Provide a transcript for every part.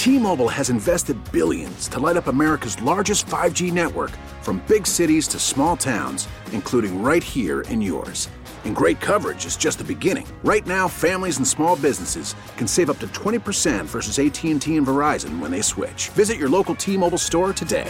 T-Mobile has invested billions to light up America's largest 5G network, from big cities to small towns, including right here in yours. And great coverage is just the beginning. Right now, families and small businesses can save up to 20% versus AT&T and Verizon when they switch. Visit your local T-Mobile store today.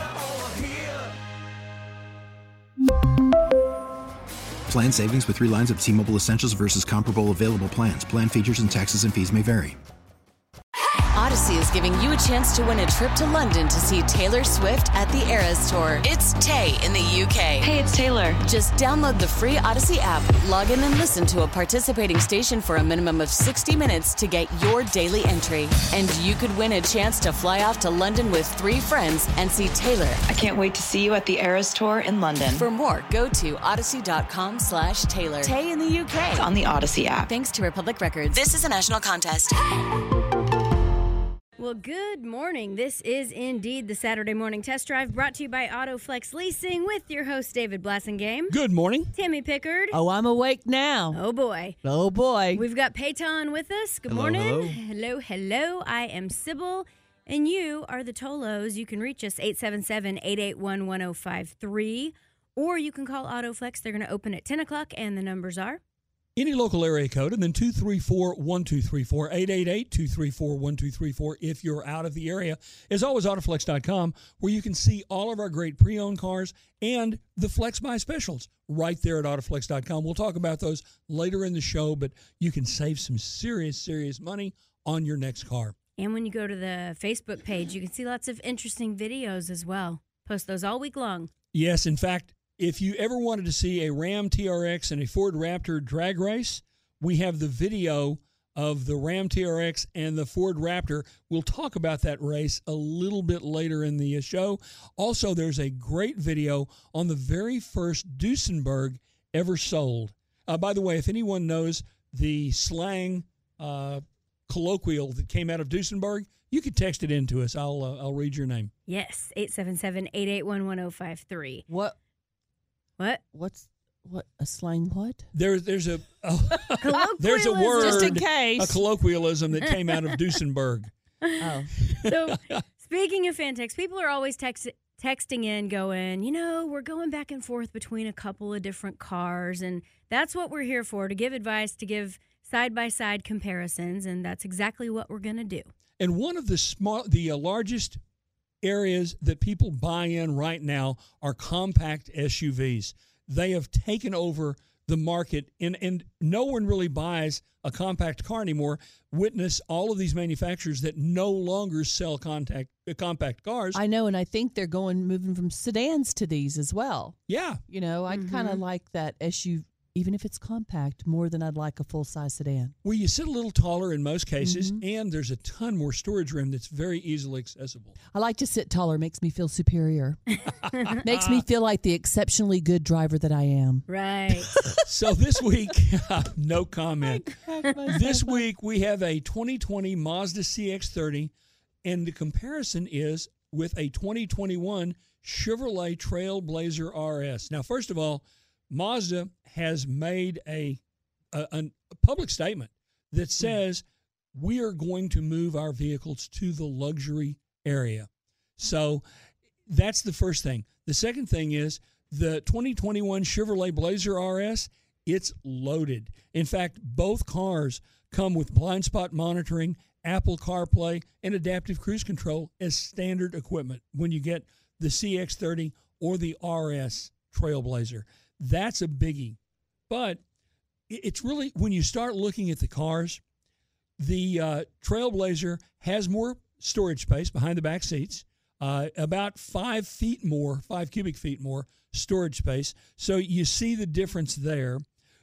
Plan savings with 3 lines of T-Mobile Essentials versus comparable available plans. Plan features and taxes and fees may vary. Odyssey is giving you a chance to win a trip to London to see Taylor Swift at the Eras Tour. It's Tay in the UK. Hey, it's Taylor. Just download the free Odyssey app, log in and listen to a participating station for a minimum of 60 minutes to get your daily entry. And you could win a chance to fly off to London with 3 friends and see Taylor. I can't wait to see you at the Eras Tour in London. For more, go to odyssey.com/Taylor. Tay in the UK. It's on the Odyssey app. Thanks to Republic Records. This is a national contest. Well, good morning. This is indeed the Saturday Morning Test Drive, brought to you by AutoFlex Leasing with your host, David Blassingame. Good morning. Tammy Pickard. Oh, I'm awake now. Oh, boy. Oh, boy. We've got Peyton with us. Good morning. Hello. I am Sybil, and you are the Tolos. You can reach us, 877-881-1053, or you can call AutoFlex. They're going to open at 10 o'clock, and the numbers are? Any local area code, and then 234-1234, 888-234-1234 if you're out of the area. As always, Autoflex.com, where you can see all of our great pre-owned cars and the Flex Buy specials right there at Autoflex.com. We'll talk about those later in the show, but you can save some serious money on your next car. And when you go to the Facebook page, you can see lots of interesting videos as well. Post those all week long. Yes, in fact, if you ever wanted to see a Ram TRX and a Ford Raptor drag race, we have the video of the Ram TRX and the Ford Raptor. We'll talk about that race a little bit later in the show. Also, there's a great video on the very first Duesenberg ever sold. By the way, if anyone knows the slang colloquial that came out of Duesenberg, you could text it in to us. I'll read your name. Yes, 877-881-1053. What a slang what? There's a word, just in case, a colloquialism that came out of Duesenberg. Oh. So, speaking of fan text, people are always texting in going, we're going back and forth between a couple of different cars, and that's what we're here for, to give advice, to give side-by-side comparisons, and that's exactly what we're going to do. And one of the largest areas that people buy in right now are compact SUVs. They have taken over the market, and no one really buys a compact car anymore. Witness all of these manufacturers that no longer sell compact cars. I know, and I think they're moving from sedans to these as well. Yeah. I'd kind of like that SUV, even if it's compact, more than I'd like a full-size sedan. Where you sit a little taller in most cases, and there's a ton more storage room that's very easily accessible. I like to sit taller. Makes me feel superior. Makes me feel like the exceptionally good driver that I am. Right. So this week, no comment. This week, we have a 2020 Mazda CX-30, and the comparison is with a 2021 Chevrolet Trailblazer RS. Now, first of all, Mazda has made a public statement that says we are going to move our vehicles to the luxury area. So that's the first thing. The second thing is the 2021 Chevrolet Blazer RS, it's loaded. In fact, both cars come with blind spot monitoring, Apple CarPlay, and adaptive cruise control as standard equipment when you get the CX-30 or the RS Trailblazer. That's a biggie. But it's really, when you start looking at the cars, the Trailblazer has more storage space behind the back seats, about 5 cubic feet more storage space. So you see the difference there.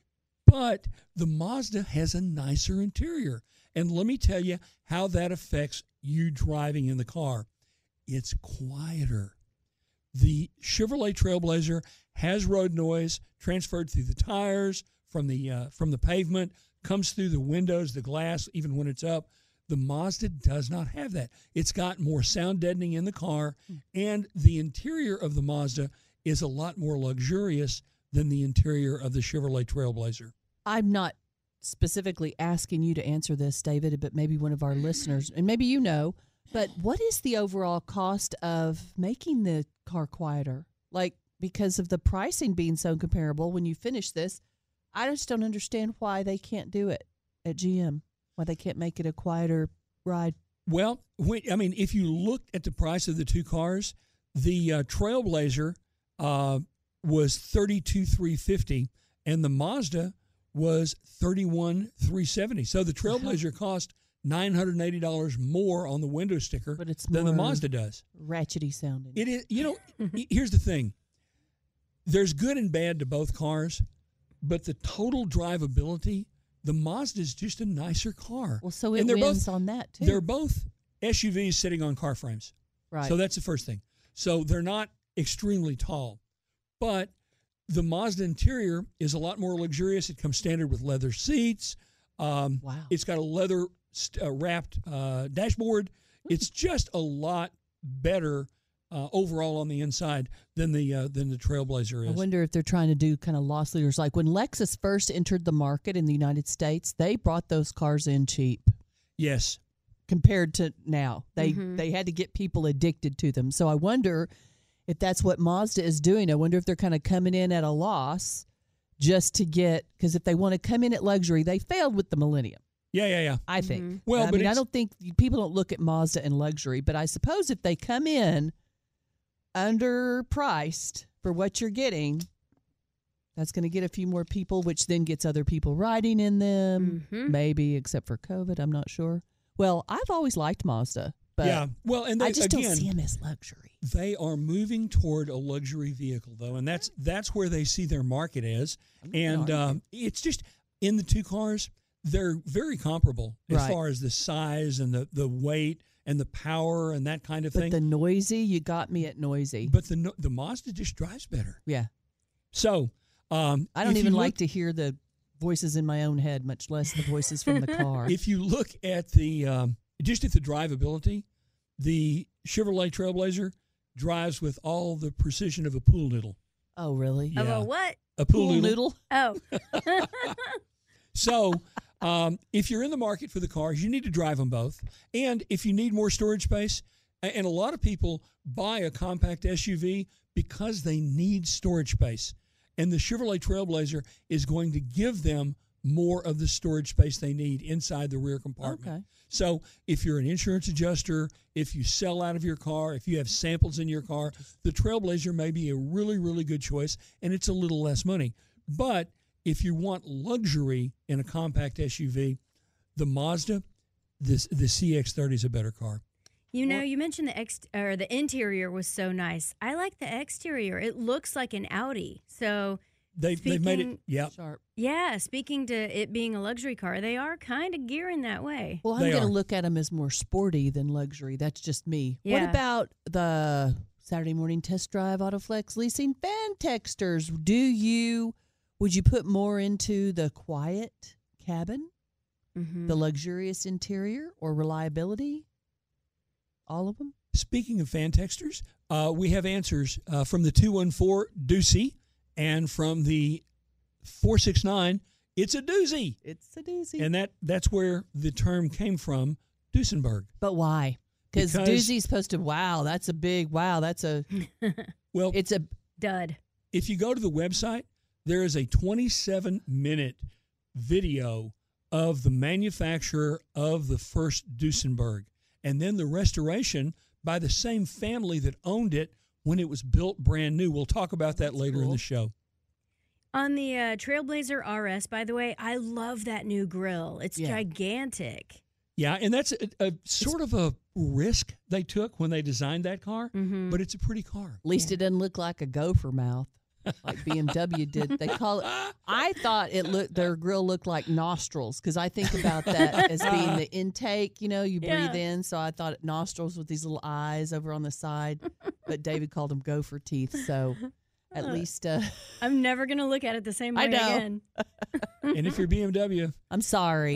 But the Mazda has a nicer interior. And let me tell you how that affects you driving in the car. It's quieter. The Chevrolet Trailblazer has road noise transferred through the tires, from the pavement, comes through the windows, the glass, even when it's up. The Mazda does not have that. It's got more sound deadening in the car, and the interior of the Mazda is a lot more luxurious than the interior of the Chevrolet Trailblazer. I'm not specifically asking you to answer this, David, but maybe one of our listeners, and maybe But what is the overall cost of making the car quieter? Like, because of the pricing being so comparable, when you finish this, I just don't understand why they can't do it at GM, why they can't make it a quieter ride. Well, if you looked at the price of the two cars, the Trailblazer was $32,350, and the Mazda was $31,370. So the Trailblazer cost $980 more on the window sticker But it's than the more Mazda does. ratchety sounding. It is, here's the thing. There's good and bad to both cars, but the total drivability, the Mazda is just a nicer car. Well, so it wins on that, too. They're both SUVs sitting on car frames. Right. So that's the first thing. So they're not extremely tall, but the Mazda interior is a lot more luxurious. It comes standard with leather seats. Wow. It's got a leather wrapped dashboard. It's just a lot better overall on the inside than the Trailblazer is. I wonder if they're trying to do kind of loss leaders. Like when Lexus first entered the market in the United States, they brought those cars in cheap. Yes. Compared to now. They had to get people addicted to them. So I wonder if that's what Mazda is doing. I wonder if they're kind of coming in at a loss just to get, because if they want to come in at luxury, they failed with the Millennium. Yeah. I think. Well, I don't think people don't look at Mazda and luxury, but I suppose if they come in underpriced for what you're getting, that's going to get a few more people, which then gets other people riding in them. Maybe, except for COVID, I'm not sure. Well, I've always liked Mazda, but yeah. Well, and I just don't see them as luxury. They are moving toward a luxury vehicle, though, and that's where they see their market as. And it's just in the two cars, they're very comparable as far as the size and the weight and the power and that kind of thing. But the noisy, you got me at noisy. But the Mazda just drives better. Yeah. So I don't even like to hear the voices in my own head, much less the voices from the car. If you look at the just at the drivability, the Chevrolet Trailblazer drives with all the precision of a pool noodle. Oh, really? Yeah. Of a what? A pool noodle. Oh. So if you're in the market for the cars, you need to drive them both. And if you need more storage space, and a lot of people buy a compact SUV because they need storage space. And the Chevrolet Trailblazer is going to give them more of the storage space they need inside the rear compartment. Okay. So if you're an insurance adjuster, if you sell out of your car, if you have samples in your car, the Trailblazer may be a really, really good choice, and it's a little less money. But if you want luxury in a compact SUV, the Mazda, the CX-30 is a better car. You know, you mentioned the interior was so nice. I like the exterior. It looks like an Audi. So they've made it sharp. Yeah, speaking to it being a luxury car, they are kind of gearing that way. Well, I'm going to look at them as more sporty than luxury. That's just me. Yeah. What about the Saturday morning test drive Autoflex leasing fan texters? Would you put more into the quiet cabin, the luxurious interior, or reliability? All of them? Speaking of fan texters, we have answers from the 214 Doocy and from the 469. It's a doozy. It's a doozy. And that's where the term came from, Duesenberg. But why? Because doozy's supposed to, that's a big, that's a, well, it's a dud. If you go to the website, there is a 27-minute video of the manufacturer of the first Duesenberg, and then the restoration by the same family that owned it when it was built brand new. We'll talk about that later in the show. On the Trailblazer RS, by the way, I love that new grille. It's gigantic. Yeah, and that's a sort of a risk they took when they designed that car, but it's a pretty car. At least it doesn't look like a gopher mouth like BMW did. They call it. I thought their grill looked like nostrils because I think about that as being the intake. You know, you breathe in. So I thought nostrils with these little eyes over on the side. But David called them gopher teeth. So at least I'm never gonna look at it the same way again. And if you're BMW, I'm sorry.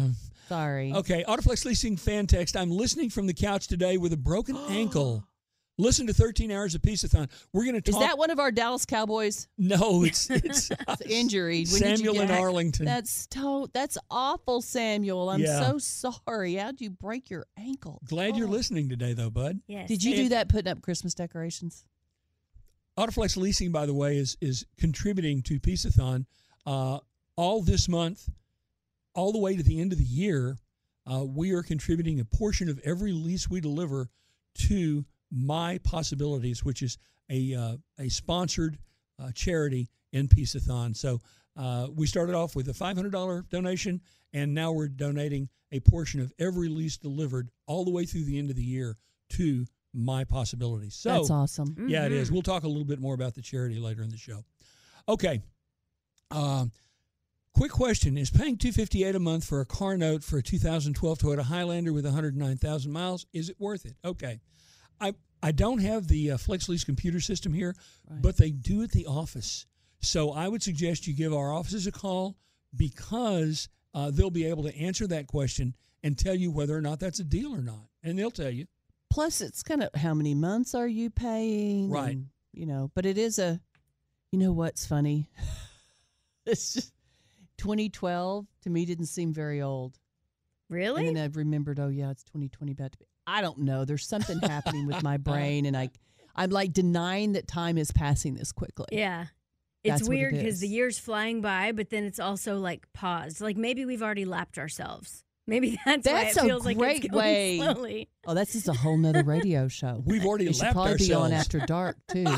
Sorry. Okay, Autoflex Leasing fan text. I'm listening from the couch today with a broken ankle. Listen to 13 Hours of Peace-a-thon. We're going to talk. Is that one of our Dallas Cowboys? No, it's injury. Samuel in Arlington. That's awful, Samuel. I'm so sorry. How'd you break your ankle? Glad you're listening today, though, bud. Yes. Did you do that putting up Christmas decorations? Autoflex Leasing, by the way, is contributing to Peace-a-thon all this month, all the way to the end of the year. We are contributing a portion of every lease we deliver to My Possibilities, which is a sponsored charity in Peace-a-thon. So we started off with a $500 donation, and now we're donating a portion of every lease delivered all the way through the end of the year to My Possibilities. So that's awesome. Mm-hmm. Yeah, it is. We'll talk a little bit more about the charity later in the show. Okay. Quick question. Is paying $258 a month for a car note for a 2012 Toyota Highlander with 109,000 miles, is it worth it? Okay. I don't have the FlexLease computer system here, but they do at the office. So I would suggest you give our offices a call because they'll be able to answer that question and tell you whether or not that's a deal or not. And they'll tell you. Plus, it's kind of how many months are you paying? Right. And, but it is what's funny? It's just 2012 to me didn't seem very old. Really? And then I remembered, it's 2020 about to be. I don't know. There's something happening with my brain, and I'm like denying that time is passing this quickly. Yeah. It's weird because the year's flying by, but then it's also like paused. Like maybe we've already lapped ourselves. Maybe that's why it feels like it's going slowly. Oh, that's just a whole nother radio show. We've already lapped ourselves. Should probably be on after dark, too.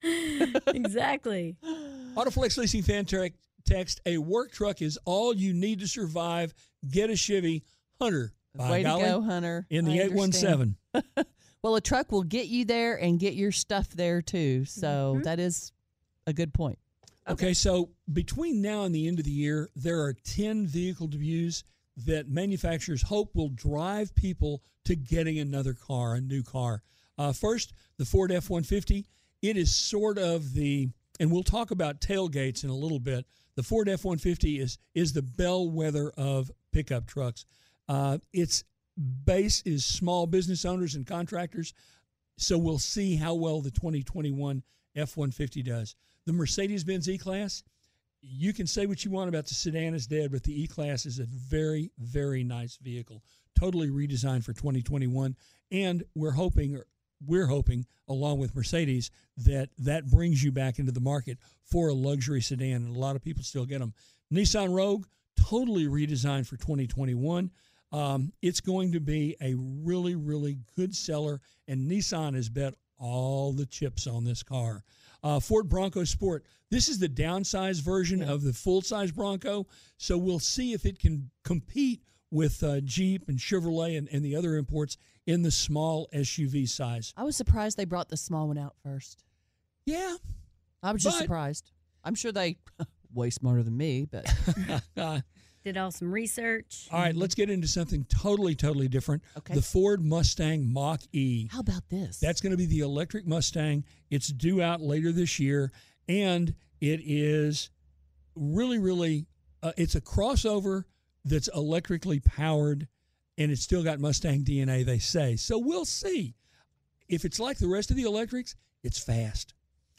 Exactly. Autoflex Leasing fan text, a work truck is all you need to survive. Get a Chevy. Hunter. Way to go, Hunter. In the 817. Well, a truck will get you there and get your stuff there, too. So that is a good point. Okay, so between now and the end of the year, there are 10 vehicle debuts that manufacturers hope will drive people to getting another car, a new car. First, the Ford F-150. It is sort of and we'll talk about tailgates in a little bit. The Ford F-150 is the bellwether of pickup trucks. Its base is small business owners and contractors, so we'll see how well the 2021 F-150 does. The Mercedes-Benz E-Class, you can say what you want about the sedan is dead, but the E-Class is a very, very nice vehicle, totally redesigned for 2021, and we're hoping, along with Mercedes, that brings you back into the market for a luxury sedan, and a lot of people still get them. Nissan Rogue, totally redesigned for 2021. It's going to be a really, really good seller, and Nissan has bet all the chips on this car. Ford Bronco Sport. This is the downsized version of the full-size Bronco, so we'll see if it can compete with Jeep and Chevrolet and the other imports in the small SUV size. I was surprised they brought the small one out first. Yeah. I was just surprised. I'm sure they way smarter than me, but did all some research. All right, let's get into something totally, totally different. Okay. The Ford Mustang Mach-E. How about this? That's going to be the electric Mustang. It's due out later this year, and it is really, really, it's a crossover that's electrically powered, and it's still got Mustang DNA, they say. So we'll see. If it's like the rest of the electrics, it's fast.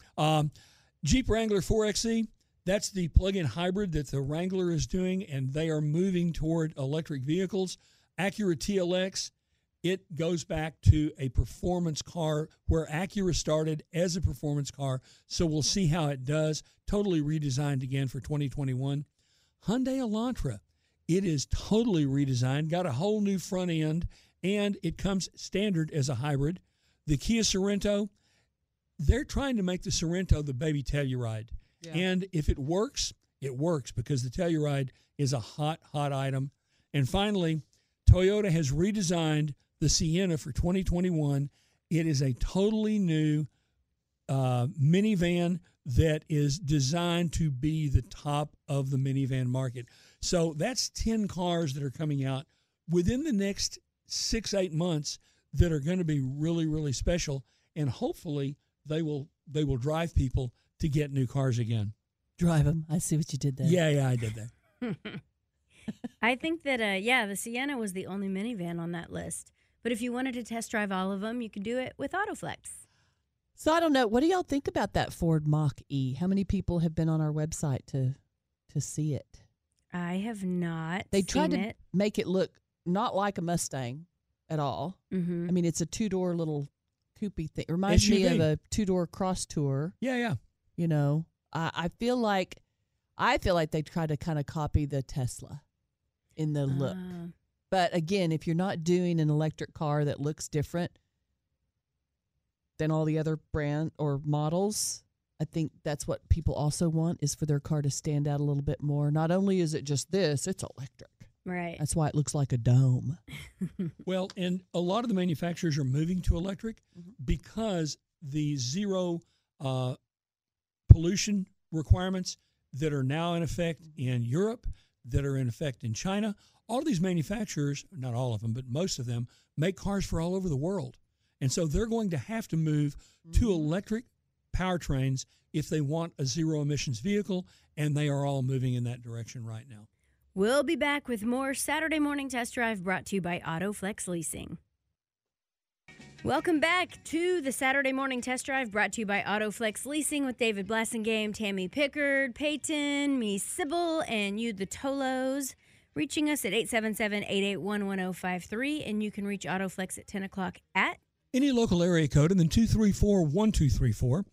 Jeep Wrangler 4xe, that's the plug-in hybrid that the Wrangler is doing, and they are moving toward electric vehicles. Acura TLX, it goes back to a performance car where Acura started as a performance car, so we'll see how it does. Totally redesigned again for 2021. Hyundai Elantra, it is totally redesigned, got a whole new front end, and it comes standard as a hybrid. The Kia Sorento, they're trying to make the Sorento the baby Telluride. Yeah. And if it works because the Telluride is a hot, hot item. And finally, Toyota has redesigned the Sienna for 2021. It is a totally new minivan that is designed to be the top of the minivan market. So that's 10 cars that are coming out within the next 6-8 months that are going to be really, really special. And hopefully they will drive people to get new cars again. Drive them. I see what you did there. Yeah, I did that. I think that, the Sienna was the only minivan on that list. But if you wanted to test drive all of them, you could do it with Autoflex. So I don't know. What do y'all think about that Ford Mach-E? How many people have been on our website to see it? I have not. They tried seen to it. make it look not like a Mustang at all. Mm-hmm. I mean, it's a two-door little coupey thing. It reminds me SUV. of a two-door cross tour. Yeah. You know, I feel like they try to kind of copy the Tesla in the look. But again, if you're not doing an electric car that looks different than all the other brand or models, I think that's what people also want, is for their car to stand out a little bit more. Not only is it just this, it's electric. Right. That's why it looks like a dome. Well, and a lot of the manufacturers are moving to electric because the zero pollution requirements that are now in effect in Europe, that are in effect in China. All of these manufacturers, not all of them, but most of them, make cars for all over the world. And so they're going to have to move to electric powertrains if they want a zero emissions vehicle, and they are all moving in that direction right now. We'll be back with more Saturday Morning Test Drive brought to you by AutoFlex Leasing. Welcome back to the Saturday Morning Test Drive brought to you by AutoFlex Leasing with David Blassingame, Tammy Pickard, Peyton, me, Sybil, and you, the Tolos. Reaching us at 877-881-1053, and you can reach AutoFlex at 10 o'clock at any local area code, and then 234-1234,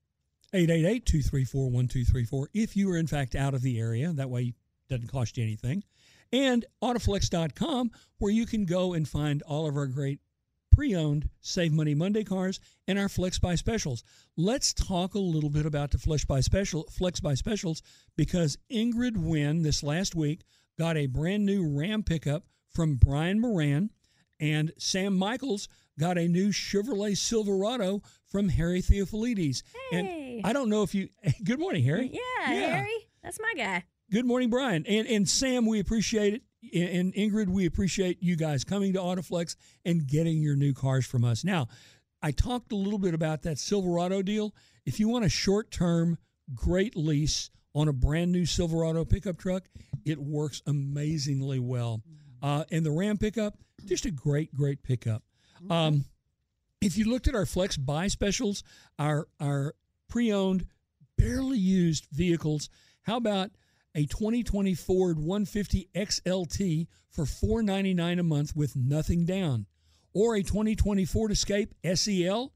888-234-1234, if you are in fact out of the area. That way it doesn't cost you anything. And Autoflex.com, where you can go and find all of our great pre-owned Save Money Monday cars and our Flex Buy specials. Let's talk a little bit about the Flex Buy specials, because Ingrid Wynn this last week got a brand new Ram pickup from Brian Moran, and Sam Michaels got a new Chevrolet Silverado from Harry Theophilides. Hey. And I don't know if you... Good morning, Harry. Yeah, Harry. That's my guy. Good morning, Brian. And Sam, we appreciate it. And Ingrid, we appreciate you guys coming to Autoflex and getting your new cars from us. Now, I talked a little bit about that Silverado deal. If you want a short-term, great lease on a brand new Silverado pickup truck, it works amazingly well. And the Ram pickup, just a great, great pickup. If you looked at our Flex Buy specials, our pre-owned, barely used vehicles, how about a 2020 Ford 150 XLT for $499 a month with nothing down, or a 2020 Ford Escape SEL,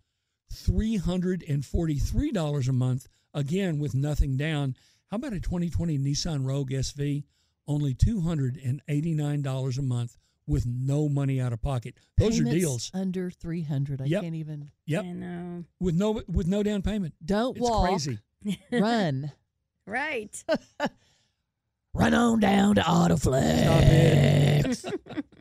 $343 a month, again with nothing down. How about a 2020 Nissan Rogue SV, only $289 a month with no money out of pocket? Those Payments are deals under $300. I can't even. Yep. I know. With no down payment. Don't It's walk. crazy. Run. Right. Run on down to Autoflex.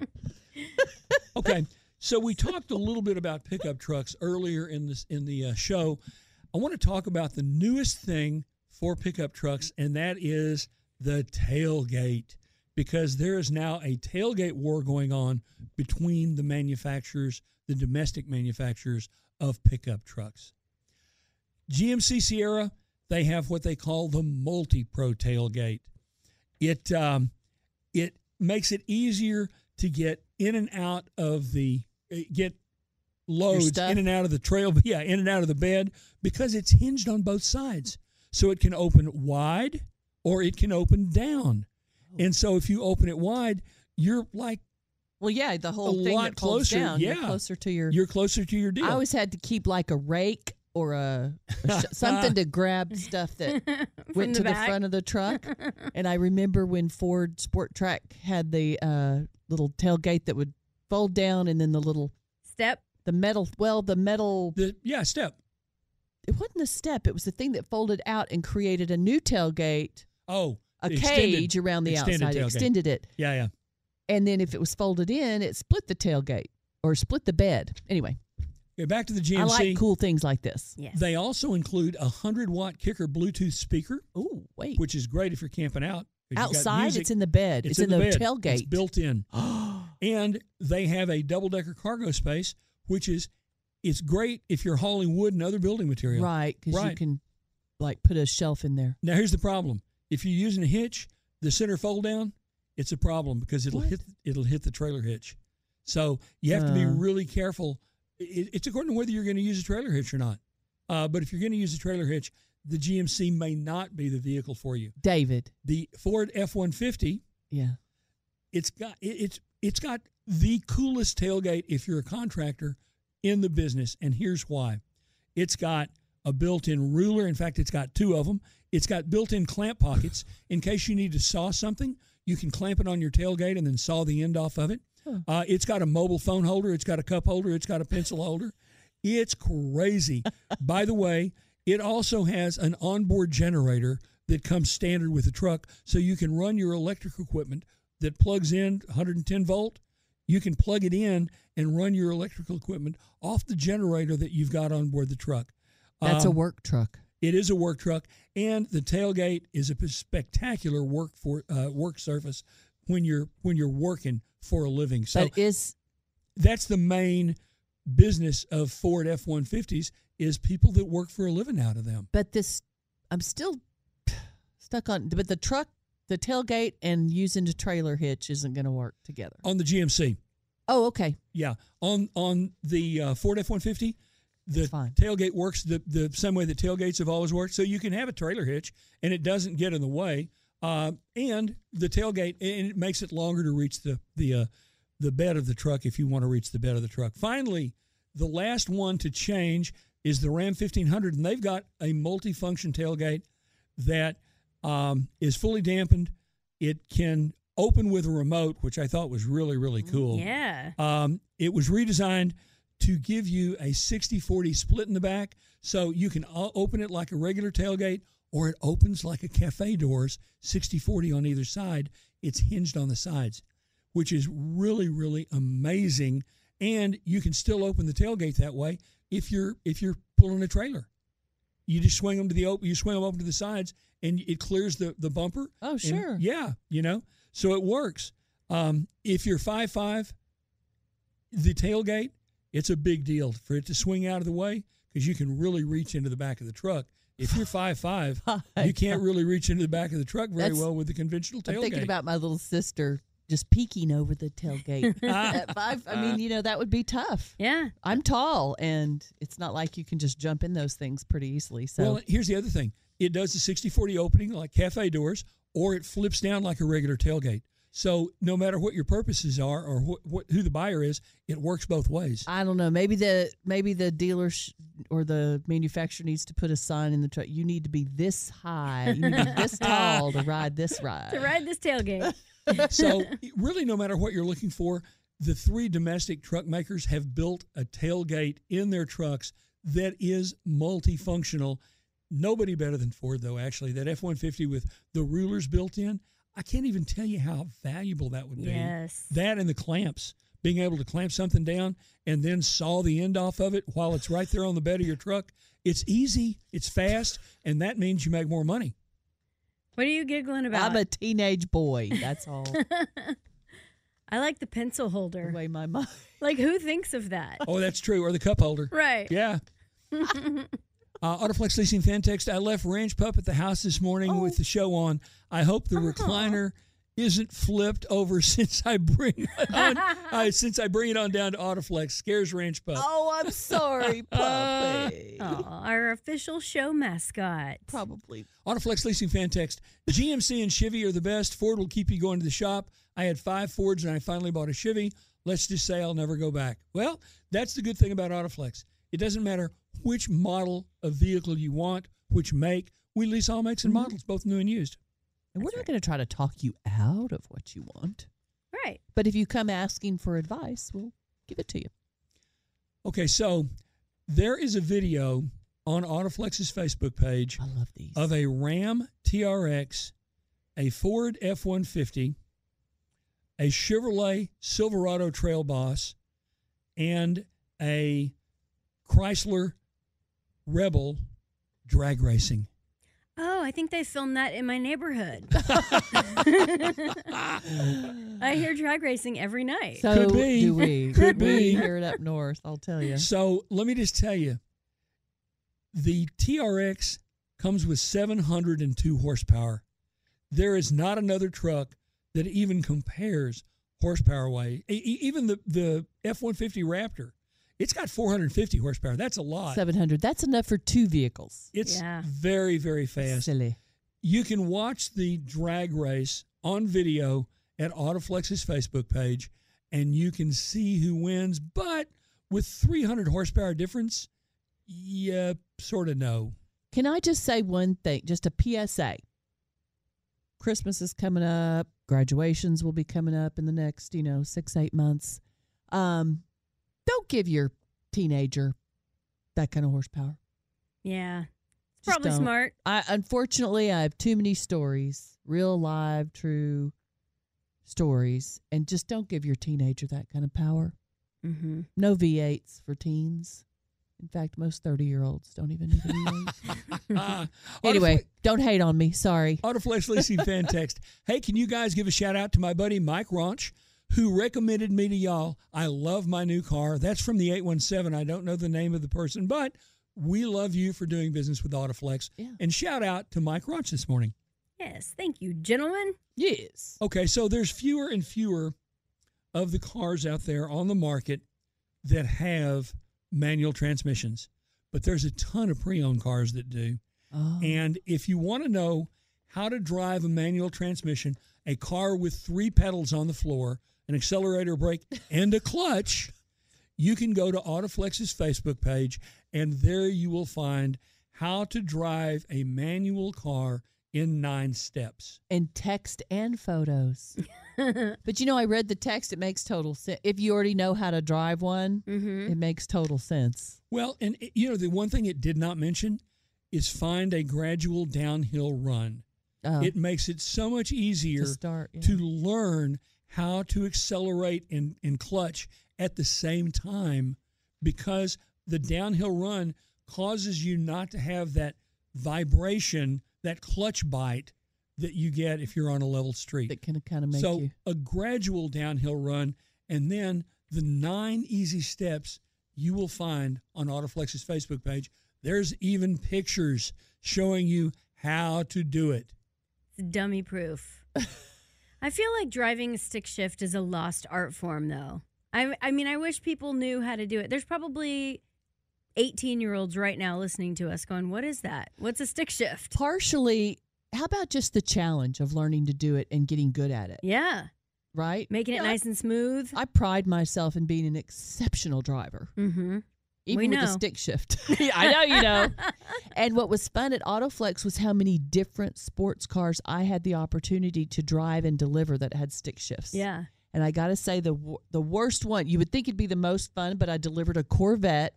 Okay, so we talked a little bit about pickup trucks earlier in the show. I want to talk about the newest thing for pickup trucks, and that is the tailgate, because there is now a tailgate war going on between the manufacturers, the domestic manufacturers of pickup trucks. GMC Sierra, they have what they call the Multi-Pro tailgate. It makes it easier to get in and out of get loads in and out of the in and out of the bed, because it's hinged on both sides. So it can open wide or it can open down. And so if you open it wide, you're like, well, yeah, the whole a thing lot that folds closer. down. Yeah. You're closer to your. You're closer to your deal. I always had to keep like a rake or something to grab stuff that went to the front of the truck. And I remember when Ford Sport Track had the little tailgate that would fold down, and then the little Step. the metal. Step. It wasn't a step. It was the thing that folded out and created a new tailgate. Oh, a cage around the outside. It extended it. Yeah. And then if it was folded in, it split the tailgate or split the bed. Anyway. Okay, back to the GMC. I like cool things like this. Yes. They also include a 100-watt kicker Bluetooth speaker. Oh, wait. Which is great if you're camping out. Outside, it's in the bed. It's in the bed. tailgate. It's built in. And they have a double-decker cargo space, which is it's great if you're hauling wood and other building material. Right, because you can like put a shelf in there. Now, here's the problem. If you're using a hitch, the center fold down, it's a problem because it'll hit the trailer hitch. So you have to be really careful. It's according to whether you're going to use a trailer hitch or not. But if you're going to use a trailer hitch, the GMC may not be the vehicle for you. David. The Ford F-150, Yeah. it's got the coolest tailgate if you're a contractor in the business, and here's why. It's got a built-in ruler. In fact, it's got two of them. It's got built-in clamp pockets. In case you need to saw something, you can clamp it on your tailgate and then saw the end off of it. It's got a mobile phone holder. It's got a cup holder. It's got a pencil holder. It's crazy. By the way, it also has an onboard generator that comes standard with the truck, so you can run your electric equipment that plugs in 110 volt. You can plug it in and run your electrical equipment off the generator that you've got on board the truck. That's a work truck. It is a work truck, and the tailgate is a spectacular work surface when you're working for a living. So that's the main business of Ford F-150s is people that work for a living out of them. But I'm still stuck on. But the truck, the tailgate, and using the trailer hitch isn't going to work together On the GMC. Oh, okay. Yeah, on the Ford F-150. The Fine. tailgate works the same way that tailgates have always worked. So you can have a trailer hitch, and it doesn't get in the way. And the tailgate, and it makes it longer to reach the bed of the truck if you want to reach the bed of the truck. Finally, the last one to change is the Ram 1500, and they've got a multifunction tailgate that is fully dampened. It can open with a remote, which I thought was really, really cool. Yeah. It was redesigned to give you a 60-40 split in the back, so you can open it like a regular tailgate, or it opens like a cafe doors, 60-40 on either side. It's hinged on the sides, which is really, really amazing. And you can still open the tailgate that way if you're pulling a trailer. You just swing them open to the sides, and it clears the bumper. Oh, sure. And, yeah, so it works. If you're 5'5", the tailgate, it's a big deal for it to swing out of the way because you can really reach into the back of the truck. If you're 5'5", you can't really reach into the back of the truck very well with the conventional tailgate. I'm thinking about my little sister just peeking over the tailgate. At 5, I mean, that would be tough. Yeah. I'm tall, and it's not like you can just jump in those things pretty easily. So, well, here's the other thing. It does the 60-40 opening like cafe doors, or it flips down like a regular tailgate. So no matter what your purposes are or who the buyer is, it works both ways. I don't know. Maybe the dealer or the manufacturer needs to put a sign in the truck. You need to be this high. You need to be this tall to ride this ride. To ride this tailgate. So really, no matter what you're looking for, the 3 domestic truck makers have built a tailgate in their trucks that is multifunctional. Nobody better than Ford, though, actually. That F-150 with the rulers built in, I can't even tell you how valuable that would be. Yes. That and the clamps, being able to clamp something down and then saw the end off of it while it's right there on the bed of your truck. It's easy, it's fast, and that means you make more money. What are you giggling about? I'm a teenage boy. That's all. I like the pencil holder. The way my mind. Like, who thinks of that? Oh, that's true. Or the cup holder. Right. Yeah. Autoflex Leasing Fan Text. I left Ranch Pup at the house this morning with the show on. I hope the recliner isn't flipped over since I bring it on. Since I bring it on down to Autoflex. Scares Ranch Pup. Oh, I'm sorry, puppy. Our official show mascot. Probably. Autoflex Leasing Fan Text. GMC and Chevy are the best. Ford will keep you going to the shop. I had 5 Fords and I finally bought a Chevy. Let's just say I'll never go back. Well, that's the good thing about Autoflex. It doesn't matter which model of vehicle you want, which make. We lease all makes and models, both new and used. And we're not going to try to talk you out of what you want. Right. But if you come asking for advice, we'll give it to you. Okay, so there is a video on Autoflex's Facebook page I love these. of a Ram TRX, a Ford F-150, a Chevrolet Silverado Trail Boss, and a Chrysler Rebel drag racing. Oh, I think they filmed that in my neighborhood. I hear drag racing every night. So Could be. do we. Could We be. hear it up north, I'll tell you. So let me just tell you, the TRX comes with 702 horsepower. There is not another truck that even compares horsepower-wise. Even the F-150 Raptor It's got 450 horsepower. That's a lot. 700. That's enough for 2 vehicles. It's very, very fast. Silly. You can watch the drag race on video at Autoflex's Facebook page, and you can see who wins. But with 300 horsepower difference, you sort of know. Can I just say one thing, just a PSA? Christmas is coming up. Graduations will be coming up in the next, 6-8 months. Don't give your teenager that kind of horsepower. Yeah. It's Just probably don't. smart. Unfortunately, I have too many stories, real, live, true stories, and just don't give your teenager that kind of power. Mm-hmm. No V8s for teens. In fact, most 30-year-olds don't even need a V8. Anyway, don't hate on me. Sorry. Autoflex Leasing Fan Text. Hey, can you guys give a shout out to my buddy Mike Raunch, who recommended me to y'all? I love my new car. That's from the 817. I don't know the name of the person, but we love you for doing business with Autoflex. Yeah. And shout out to Mike Raunch this morning. Yes. Thank you, gentlemen. Yes. Okay, so there's fewer and fewer of the cars out there on the market that have manual transmissions, but there's a ton of pre-owned cars that do. Oh. And if you want to know how to drive a manual transmission, a car with 3 pedals on the floor, an accelerator, brake, and a clutch, you can go to Autoflex's Facebook page, and there you will find how to drive a manual car in 9 steps. And text and photos. But I read the text. It makes total sense. If you already know how to drive one, it makes total sense. Well, and the one thing it did not mention is find a gradual downhill run. It makes it so much easier to learn how to accelerate and clutch at the same time, because the downhill run causes you not to have that vibration, that clutch bite that you get if you're on a level street. That can kind of make so you. A gradual downhill run, and then the 9 easy steps you will find on Autoflex's Facebook page. There's even pictures showing you how to do it. It's dummy proof. I feel like driving a stick shift is a lost art form, though. I mean, I wish people knew how to do it. There's probably 18-year-olds right now listening to us going, what is that? What's a stick shift? Partially, how about just the challenge of learning to do it and getting good at it? Yeah. Right? Making it nice and smooth. I pride myself in being an exceptional driver. Mm-hmm. Even with a stick shift. I know you know. And what was fun at Autoflex was how many different sports cars I had the opportunity to drive and deliver that had stick shifts. Yeah. And I got to say, the worst one, you would think it'd be the most fun, but I delivered a Corvette.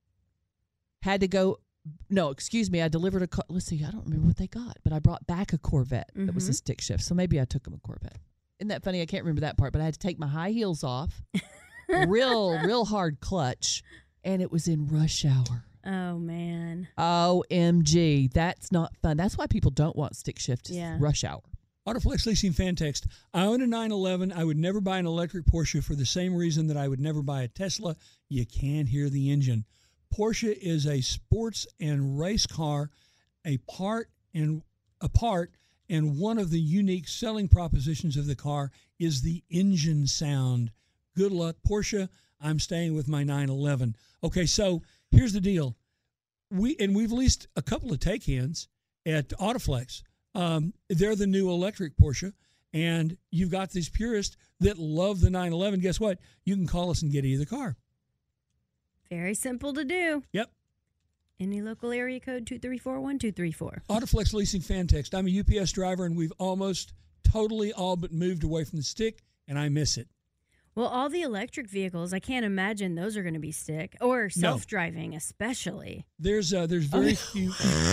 I delivered a car. Let's see, I don't remember what they got, but I brought back a Corvette that was a stick shift. So maybe I took them a Corvette. Isn't that funny? I can't remember that part, but I had to take my high heels off, real hard clutch, and it was in rush hour. Oh, man. OMG. That's not fun. That's why people don't want stick shift. Yeah. Rush hour. Autoflex Leasing Fan Text. I own a 911. I would never buy an electric Porsche for the same reason that I would never buy a Tesla. You can't hear the engine. Porsche is a sports and race car, apart, and one of the unique selling propositions of the car is the engine sound. Good luck, Porsche. I'm staying with my 911. Okay, so here's the deal. We've leased a couple of take-ins at Autoflex. They're the new electric Porsche, and you've got these purists that love the 911. Guess what? You can call us and get either car. Very simple to do. Yep. Any local area code 234-1234. Autoflex Leasing Fan Text. I'm a UPS driver, and we've almost totally all but moved away from the stick, and I miss it. Well, all the electric vehicles, I can't imagine those are going to be stick or self-driving, especially. There's very few.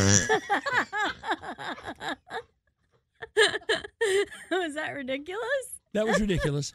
Was that ridiculous? That was ridiculous.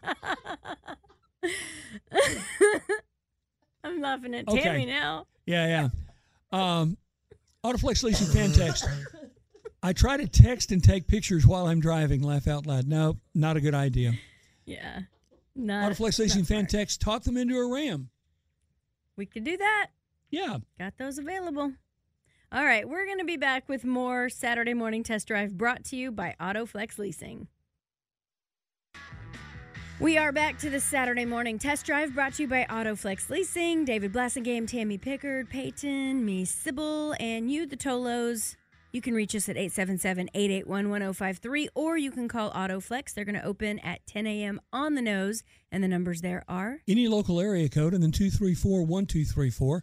I'm laughing at Tammy now. Yeah. Autoflex Leasing Fan Text. I try to text and take pictures while I'm driving. Laugh out loud. No, not a good idea. Yeah. Autoflex Leasing Fan Text. Talk them into a Ram. We could do that. Yeah. Got those available. All right. We're going to be back with more Saturday Morning Test Drive brought to you by Autoflex Leasing. We are back to the Saturday morning test drive brought to you by AutoFlex Leasing. David Blassingame, Tammy Pickard, Peyton, me, Sybil, and you, the Tolos. You can reach us at 877-881-1053, or you can call AutoFlex. They're going to open at 10 a.m. on the nose, and the numbers there are any local area code, and then 234-1234,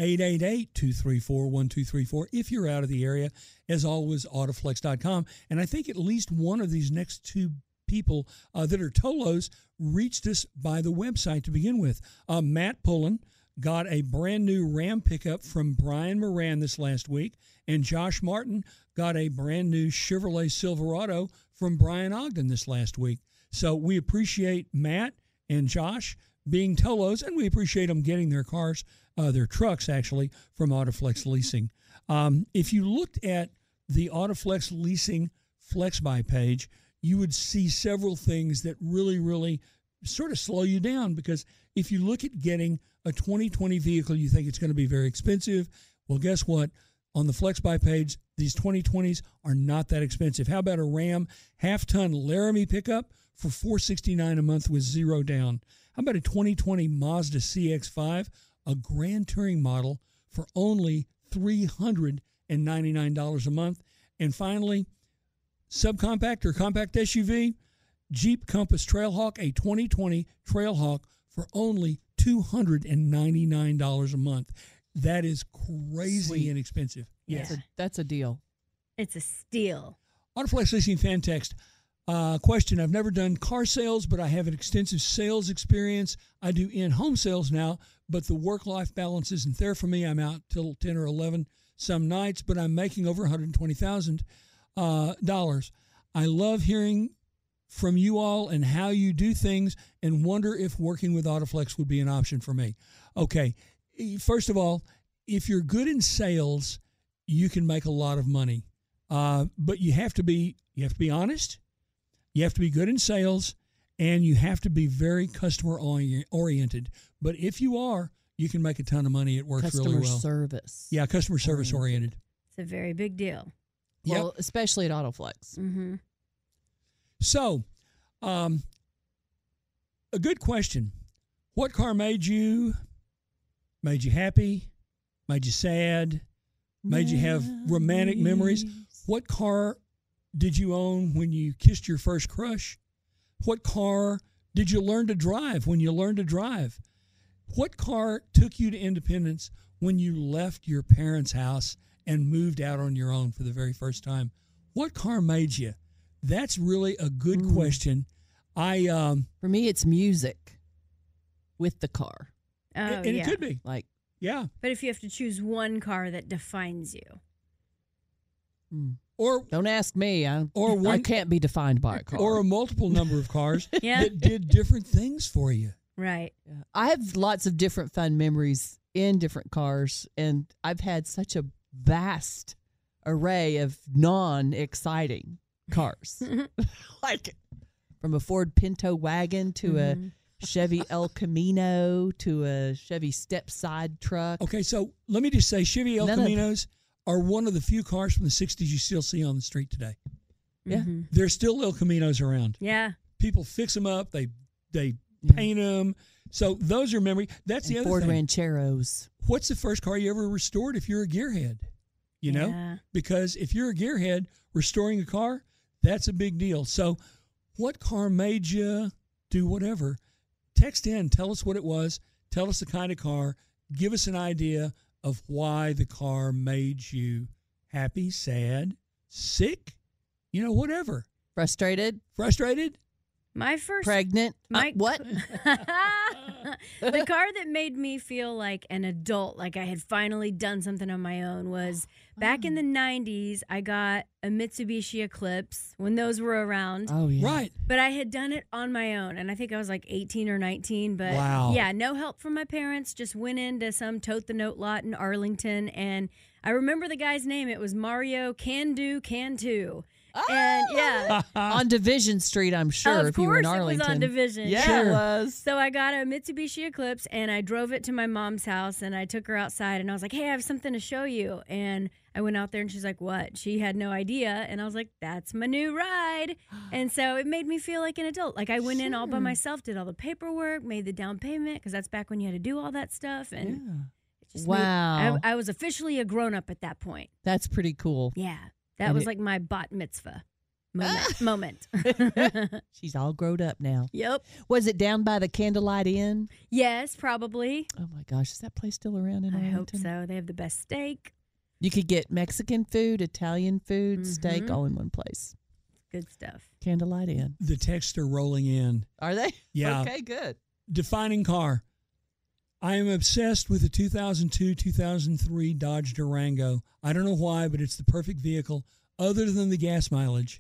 888-234-1234 if you're out of the area. As always, autoflex.com. And I think at least one of these next two people that are Tolos reached us by the website to begin with. Matt Pullen got a brand new Ram pickup from Brian Moran this last week, and Josh Martin got a brand new Chevrolet Silverado from Brian Ogden this last week. So we appreciate Matt and Josh being Tolos, and we appreciate them getting their cars, their trucks actually, from Autoflex Leasing. If you looked at the Autoflex Leasing FlexBuy page, you would see several things that really, really sort of slow you down, because if you look at getting a 2020 vehicle, you think it's going to be very expensive. Well, guess what? On the FlexBuy page, these 2020s are not that expensive. How about a Ram half-ton Laramie pickup for $469 a month with zero down? How about a 2020 Mazda CX-5, a Grand Touring model, for only $399 a month? And finally, subcompact or compact SUV, Jeep Compass Trailhawk, a 2020 Trailhawk for only $299 a month. That is crazy inexpensive. Yeah. That's a deal. It's a steal. Autoflex Leasing fan text. Question, I've never done car sales, but I have an extensive sales experience. I do in-home sales now, but the work-life balance isn't there for me. I'm out till 10 or 11 some nights, but I'm making over $120,000. I love hearing from you all and how you do things, and wonder if working with Autoflex would be an option for me. Okay, first of all, if you're good in sales, you can make a lot of money, but you have to be honest. You have to be good in sales, and you have to be very customer oriented. But if you are, you can make a ton of money. It works really well. Customer service. Yeah, customer service oriented. It's a very big deal. Well, especially at Autoflex. Mm-hmm. So, a good question. What car made you happy, made you sad, made you have romantic memories? What car did you own when you kissed your first crush? What car did you learn to drive when you learned to drive? What car took you to independence when you left your parents' house and moved out on your own for the very first time? What car made you? That's really a good question. For me, it's music with the car. Oh, and it could be. Like, yeah. But if you have to choose one car that defines you. Or don't ask me. I can't be defined by a car. Or a multiple number of cars Yeah. that did different things for you. Right. Yeah. I have lots of different fun memories in different cars, and I've had such a vast array of non-exciting cars. Like from a Ford Pinto wagon to a Chevy El Camino to a Chevy step side truck. Okay, so let me just say Chevy El Caminos are one of the few cars from the 60s you still see on the street today. Yeah. Mm-hmm. There's still El Caminos around. Yeah. People fix them up. They paint them. So those are memory. That's the other Ford thing. Rancheros. What's the first car you ever restored if you're a gearhead? You know? Because if you're a gearhead, restoring a car, that's a big deal. So what car made you do whatever? Text in. Tell us what it was. Tell us the kind of car. Give us an idea of why the car made you happy, sad, sick, whatever. Frustrated. My first pregnant. What? The car that made me feel like an adult, like I had finally done something on my own, was back in the 90s. I got a Mitsubishi Eclipse when those were around. Oh, yeah. Right. But I had done it on my own, and I think I was like 18 or 19. But wow. Yeah, no help from my parents. Just went into some Tote the Note lot in Arlington, and I remember the guy's name. It was Mario Can Do, Can Too. And yeah. On Division Street, I'm sure, Of if you were in course it Arlington. was on Division. Yeah, Sure. it was. So I got a Mitsubishi Eclipse and I drove it to my mom's house and I took her outside and I was like, hey, I have something to show you. And I went out there and she's like, what? She had no idea. And I was like, that's my new ride. And so it made me feel like an adult. Like I went in all by myself, did all the paperwork, made the down payment because that's back when you had to do all that stuff. And it just Wow. I was officially a grown-up at that point. That's pretty cool. Yeah. That And was it- like my bat mitzvah moment. She's all grown up now. Yep. Was it down by the Candlelight Inn? Yes, probably. Oh my gosh, is that place still around in I Arlington? hope so. They have the best steak. You could get Mexican food, Italian food, steak, all in one place. Good stuff. Candlelight Inn. The texts are rolling in. Are they? Yeah. Okay, good. Defining car. I am obsessed with the 2002-2003 Dodge Durango. I don't know why, but it's the perfect vehicle other than the gas mileage.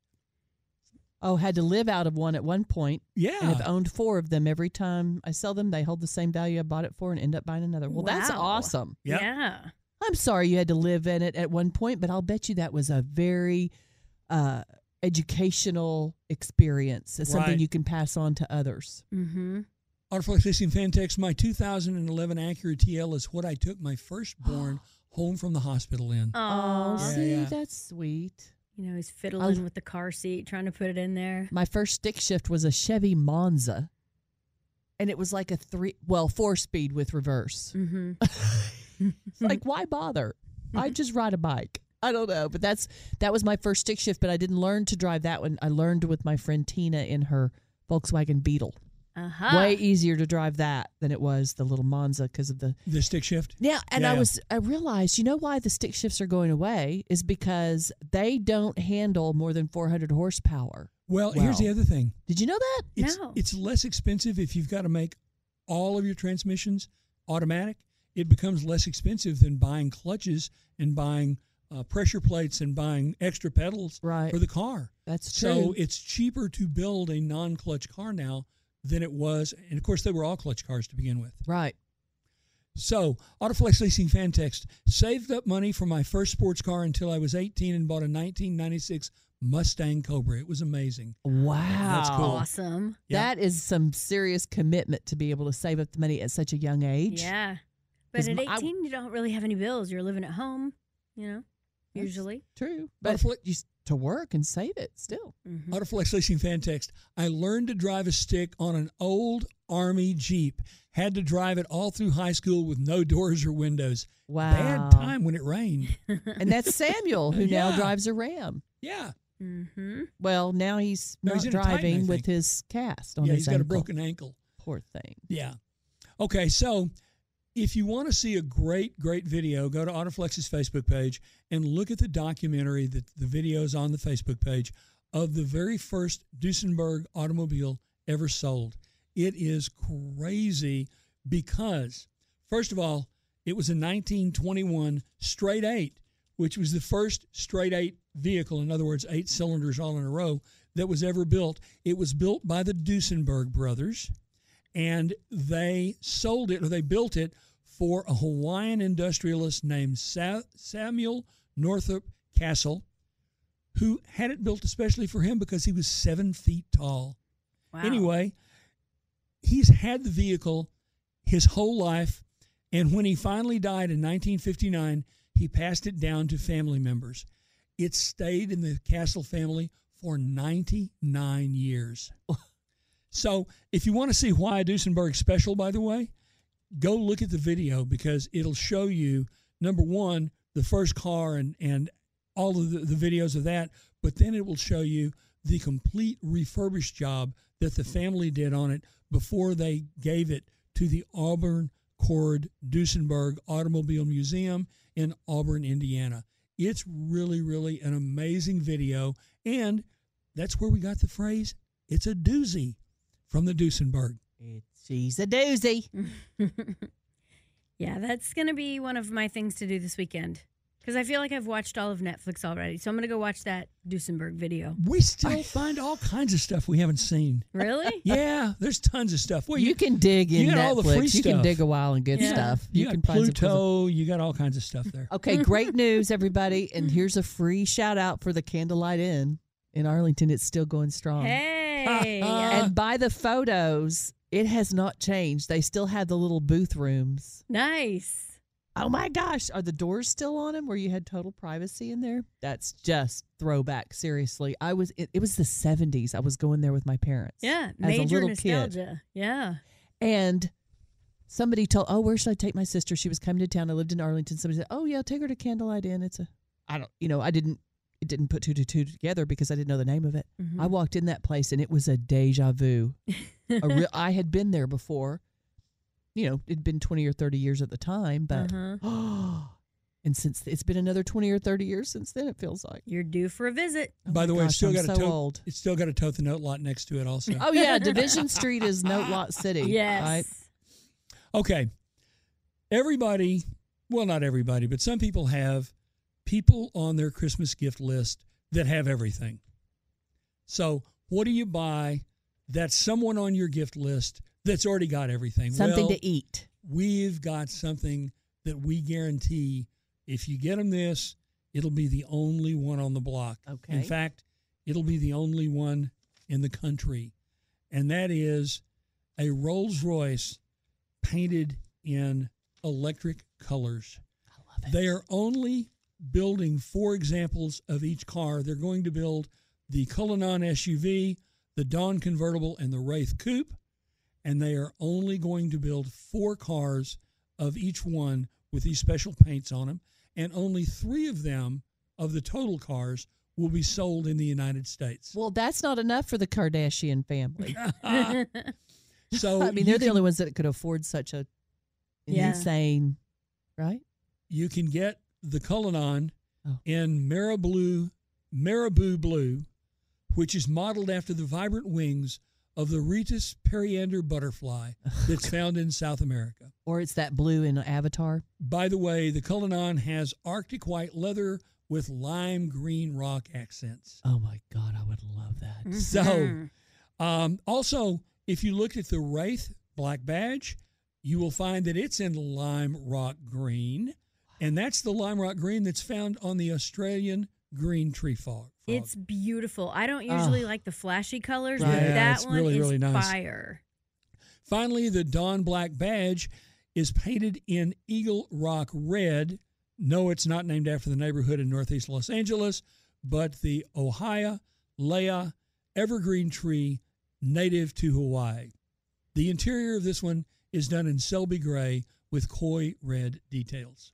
Oh, had to live out of one at one point. Yeah. And have owned 4 of them. Every time I sell them, they hold the same value I bought it for and end up buying another. Well, that's Wow. awesome. Yep. Yeah. I'm sorry you had to live in it at one point, but I'll bet you that was a very educational experience. It's something Right. you can pass on to others. Mm-hmm. Autoflex Leasing Fantex, my 2011 Acura TL is what I took my firstborn home from the hospital in. Oh, Yeah, see, yeah. that's sweet. You know, he's fiddling with the car seat, trying to put it in there. My first stick shift was a Chevy Monza, and it was like a 4-speed with reverse. Mm-hmm. It's like, why bother? I just ride a bike. I don't know, but that was my first stick shift, but I didn't learn to drive that one. I learned with my friend Tina in her Volkswagen Beetle. Uh-huh. Way easier to drive that than it was the little Monza because of the stick shift. Yeah, and Yeah. I realized, you know why the stick shifts are going away is because they don't handle more than 400 horsepower. Well, here's the other thing. Did you know that? It's less expensive if you've got to make all of your transmissions automatic. It becomes less expensive than buying clutches and buying pressure plates and buying extra pedals for the car. That's So true. it's cheaper to build a non-clutch car now than it was. And, of course, they were all clutch cars to begin with. Right. So Autoflex Leasing Fantex saved up money for my first sports car until I was 18 and bought a 1996 Mustang Cobra. It was amazing. Wow. That's cool. Awesome. That is some serious commitment to be able to save up the money at such a young age. Yeah. But 'Cause at I- 18, you don't really have any bills. You're living at home, usually. True. But to work and save it still. Mm-hmm. Autoflex Leasing Fantex. I learned to drive a stick on an old Army Jeep. Had to drive it all through high school with no doors or windows. Wow. Bad time when it rained. And that's Samuel, who now Yeah. drives a Ram. Yeah. Mm-hmm. Well, now he's No, not he's in a Titan, I driving with think. his cast on Yeah, his he's got a ankle. broken ankle. Poor thing. Yeah. Okay, so if you want to see a great video, go to Autoflex's Facebook page and look at the documentary, the videos on the Facebook page of the very first Duesenberg automobile ever sold. It is crazy because, first of all, it was a 1921 straight 8, which was the first straight 8 vehicle, in other words, 8 cylinders all in a row, that was ever built. It was built by the Duesenberg brothers, and they sold it, or they built it, for a Hawaiian industrialist named Samuel Northrop Castle, who had it built especially for him because he was 7 feet tall. Wow. Anyway, he's had the vehicle his whole life, and when he finally died in 1959, he passed it down to family members. It stayed in the Castle family for 99 years. So if you want to see why Duesenberg's special, by the way, go look at the video because it'll show you, number one, the first car and all of the videos of that, but then it will show you the complete refurbished job that the family did on it before they gave it to the Auburn Cord Duesenberg Automobile Museum in Auburn, Indiana. It's really, really an amazing video, and that's where we got the phrase, it's a doozy, from the Duesenberg. She's a doozy. Yeah, that's going to be one of my things to do this weekend Because I feel like I've watched all of Netflix already. So I'm going to go watch that Duesenberg video. We still find all kinds of stuff we haven't seen. Really? Yeah, there's tons of stuff. Well, you can dig in you got Netflix. all the free you stuff. can dig a while and get stuff. You can got find some Pluto. You got all kinds of stuff there. Okay, great news, everybody. And here's a free shout out for the Candlelight Inn in Arlington. It's still going strong. Hey. And by the photos, it has not changed. They still have the little booth rooms. Nice. Oh my gosh, are the doors still on them where you had total privacy in there? That's just throwback. Seriously, it was the 70s. I was going there with my parents. Yeah, as major a little nostalgia. kid. Yeah. And somebody told, oh, where should I take my sister? She was coming to town. I lived in Arlington. Somebody said, oh yeah, take her to Candlelight Inn. It didn't put two to two together because I didn't know the name of it. Mm-hmm. I walked in that place and it was a deja vu. I had been there before. It'd been 20 or 30 years at the time, but and since it's been another 20 or 30 years since then, it feels like you're due for a visit. By the way, it's still got old. It's still got a Toth and Note lot next to it also. Oh yeah, Division Street is Note Lot City. Yes. Right? Okay. Everybody, well, not everybody, but some people have people on their Christmas gift list that have everything. So what do you buy that's someone on your gift list that's already got everything? Something well, to eat. We've got something that we guarantee if you get them this, it'll be the only one on the block. Okay. In fact, it'll be the only one in the country. And that is a Rolls-Royce painted in electric colors. I love it. They are only building 4 examples of each car. They're going to build the Cullinan SUV, the Dawn convertible, and the Wraith coupe. And they are only going to build 4 cars of each one with these special paints on them. And only 3 of them, of the total cars, will be sold in the United States. Well, that's not enough for the Kardashian family. So I mean, they're the only ones that could afford such a insane, right? You can get the Cullinan Oh. in Marabou blue, which is modeled after the vibrant wings of the Rhetus periander butterfly that's found in South America. Or it's that blue in Avatar. By the way, the Cullinan has Arctic white leather with lime green rock accents. Oh my God, I would love that. Mm-hmm. So, also, if you look at the Wraith black badge, you will find that it's in lime rock green, and that's the lime rock green that's found on the Australian green tree frog. It's beautiful. I don't usually like the flashy colors, Right. but Yeah, that it's one really, is really nice. fire. Finally, the Dawn black badge is painted in Eagle Rock red. No, it's not named after the neighborhood in northeast Los Angeles, but the Ohio Lea evergreen tree native to Hawaii. The interior of this one is done in Selby gray with koi red details.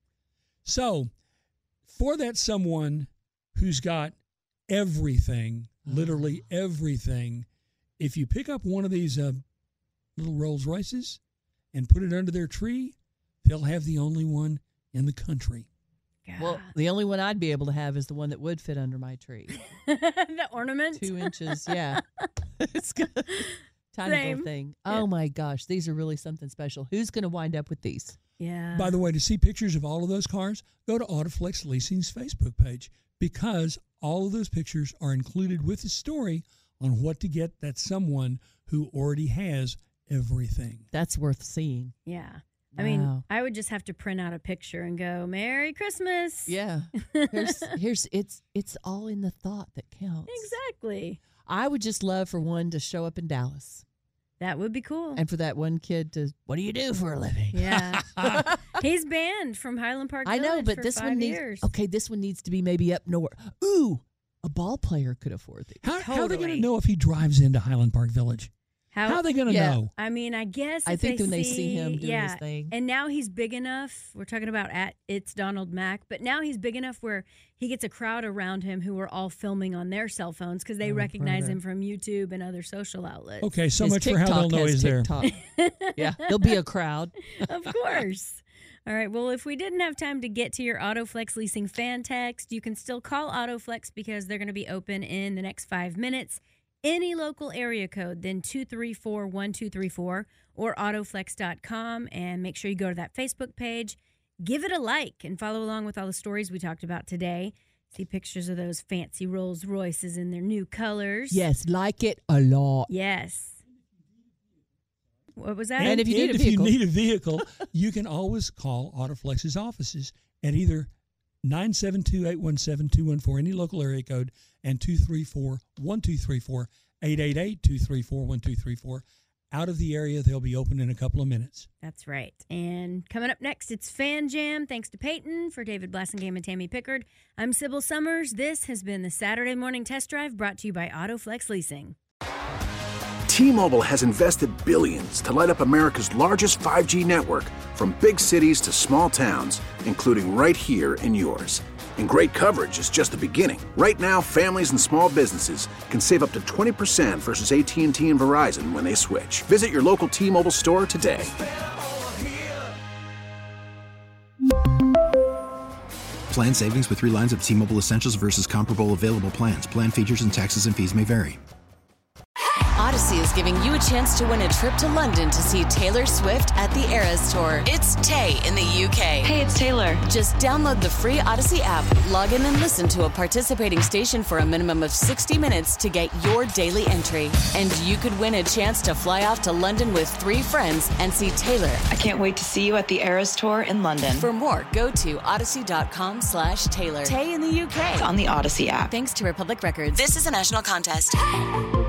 So, for that someone who's got everything, literally everything, if you pick up one of these little Rolls Royces and put it under their tree, they'll have the only one in the country. God. Well, the only one I'd be able to have is the one that would fit under my tree. The ornament. 2 inches, yeah. It's good. Tiny Same. little thing. Yeah. Oh my gosh, these are really something special. Who's going to wind up with these? Yeah. By the way, to see pictures of all of those cars, go to Autoflex Leasing's Facebook page because all of those pictures are included with the story on what to get that someone who already has everything. That's worth seeing. Yeah. I mean, Wow. I would just have to print out a picture and go, "Merry Christmas." Yeah. Here's it's all in the thought that counts. Exactly. I would just love for one to show up in Dallas That would be cool. and for that one kid to, what do you do for a living? Yeah. He's banned from Highland Park I know, Village but for this 5 one needs, years. okay, this one needs to be maybe up north. Ooh, a ball player could afford these. How are they going Totally. to know if he drives into Highland Park Village? How are they going to Yeah. know? I mean, I guess I if think when they see him doing yeah, his thing. and now he's big enough. We're talking about at It's Donald Mack, but now he's big enough where he gets a crowd around him who are all filming on their cell phones because they Oh, recognize brother. him from YouTube and other social outlets. Okay, so His much for how they'll TikTok know has he's there. TikTok. Yeah, there'll be a crowd. Of course. All right. Well, if we didn't have time to get to your Autoflex Leasing fan text, you can still call Autoflex because they're going to be open in the next 5 minutes. Any local area code, then 234-1234 or autoflex.com. And make sure you go to that Facebook page give it a like and follow along with all the stories we talked about today. See pictures of those fancy Rolls Royces in their new colors. Yes, like it a lot. Yes. What was that? And if you need a vehicle, you can always call Autoflex's offices at either 972-817-214, any local area code, and 234-1234, 888-234-1234. Out of the area, they'll be open in a couple of minutes. That's right. And coming up next, it's Fan Jam. Thanks to Peyton, for David Blassingame and Tammy Pickard. I'm Sybil Summers. This has been the Saturday Morning Test Drive brought to you by Autoflex Leasing. T-Mobile has invested billions to light up America's largest 5G network, from big cities to small towns, including right here in yours. And great coverage is just the beginning. Right now, families and small businesses can save up to 20% versus AT&T and Verizon when they switch. Visit your local T-Mobile store today. Plan savings with 3 lines of T-Mobile Essentials versus comparable available plans. Plan features and taxes and fees may vary. Odyssey is giving you a chance to win a trip to London to see Taylor Swift at the Eras Tour. It's Tay in the UK. Hey, it's Taylor. Just download the free Odyssey app, log in and listen to a participating station for a minimum of 60 minutes to get your daily entry. And you could win a chance to fly off to London with 3 friends and see Taylor. I can't wait to see you at the Eras Tour in London. For more, go to odyssey.com/Taylor. Tay in the UK. It's on the Odyssey app. Thanks to Republic Records. This is a national contest.